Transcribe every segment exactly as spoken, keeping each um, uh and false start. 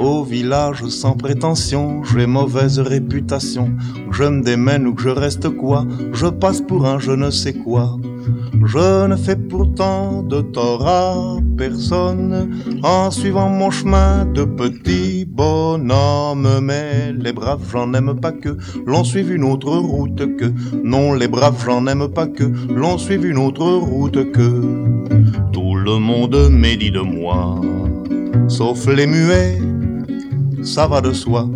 Au village sans prétention, j'ai mauvaise réputation. Que je me démène ou que je reste quoi, je passe pour un je ne sais quoi. Je ne fais pourtant de tort à personne en suivant mon chemin de petit bonhomme. Mais les braves, j'en aime pas que l'on suive une autre route que. Non, les braves, j'en aime pas que l'on suive une autre route que. Tout le monde médit de moi, sauf les muets, ça va de soi.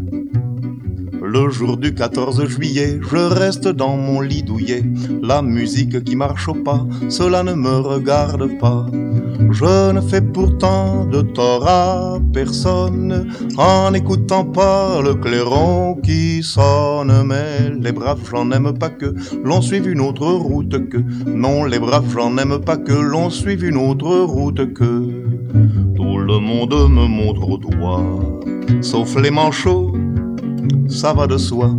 Le jour du quatorze juillet, je reste dans mon lit douillet. La musique qui marche au pas, cela ne me regarde pas. Je ne fais pourtant de tort à personne en n'écoutant pas le clairon qui sonne. Mais les braves, j'en aime pas que l'on suive une autre route que. Non, les braves, j'en aime pas que l'on suive une autre route que. Tout le monde me montre au doigt, sauf les manchots, ça va de soi.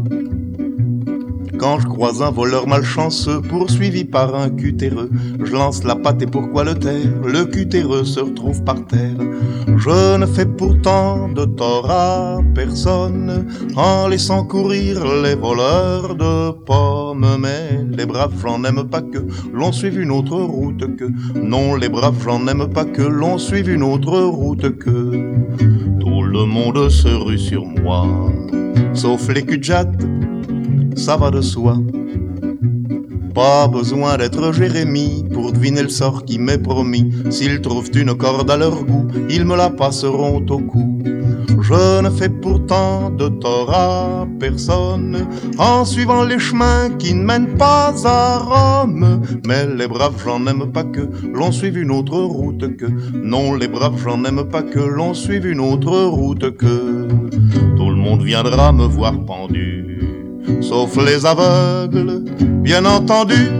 Quand je croise un voleur malchanceux poursuivi par un cutéreux, je lance la patte et pourquoi le taire? Le cutéreux se retrouve par terre. Je ne fais pourtant de tort à personne en laissant courir les voleurs de pommes. Mais les braves, j'en aime pas que l'on suive une autre route que. Non, les braves, j'en aime pas que l'on suive une autre route que. Tout le monde se rue sur moi, sauf les cul-de-jatte, ça va de soi. Pas besoin d'être Jérémie pour deviner le sort qui m'est promis. S'ils trouvent une corde à leur goût, ils me la passeront au cou. Je ne fais pourtant de tort à personne en suivant les chemins qui ne mènent pas à Rome. Mais les braves, j'en aime pas que l'on suive une autre route que. Non, les braves, j'en aime pas que l'on suive une autre route que. Tout le monde viendra me voir pendu, sauf les aveugles, bien entendu.